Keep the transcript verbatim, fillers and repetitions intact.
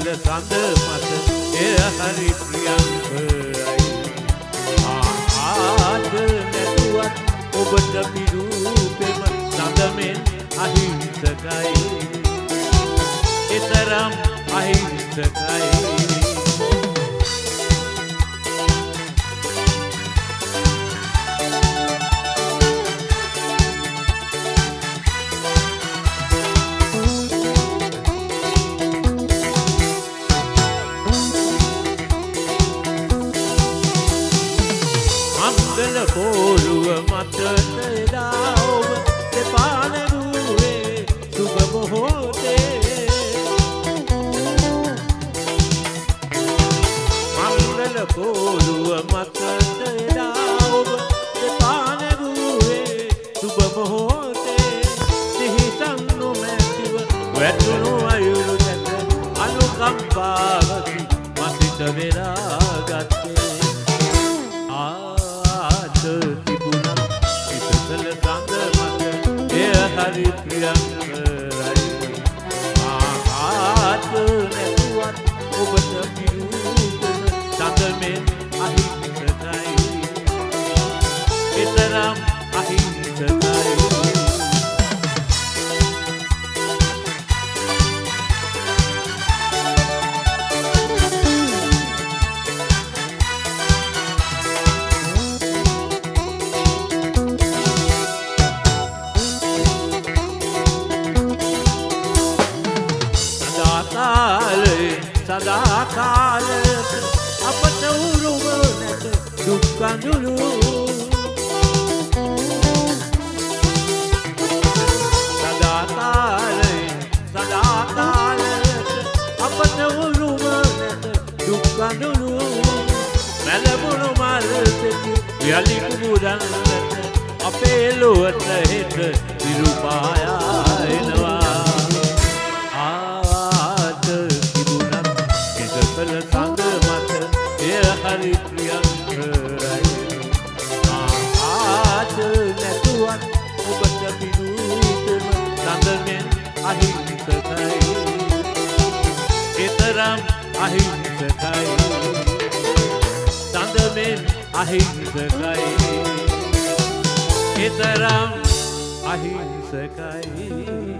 සඳ මත එය හරි ප්‍රියංකරයි ආද නැතුවත් ඔබට පිරූපෙම සඳමෙන් අහිංසකයි එතරම් අහිංසකයි මංගල පොරුව මතට එදා ඔබ දෙපා නැගුවේ සුබ මොහොතේ මංගල පොරුව මතට එදා ඔබ දෙපා නැගුවේ සුබ මොහොතේ සිහිසන් නොමැතිව වැටුණු අයුරු දැක අනුකම්පාවකි මසිත වෙලා ගත්තේ තිබුණා ඉතසල සඳ මත එය හරි ප්‍රියංකරයි ආහාත නැතුවත් ඔබට පිරූපෙම සඳමෙන් අහිංසකයි එතරම් අහිංසකයි සදා කාලයක අපට උරුම නැත දුක් කඳුළු සදා කාලයේ සදා කාලයක අපට උරුම නැත දුක් කඳුළු මැලබුණු මල් දෙකි යලි කුමුදන් නැත අපේ ලොවට හෙට විරුපායා එනවා සඳ මත එය හරි ප්‍රියංකරයි ආද නැතුවත් ඔබට පිරූපෙම සඳමෙන් අහිංසකයි එතරම් අහිංසකයි සඳමෙන් අහිංසකයි එතරම් අහිංසකයි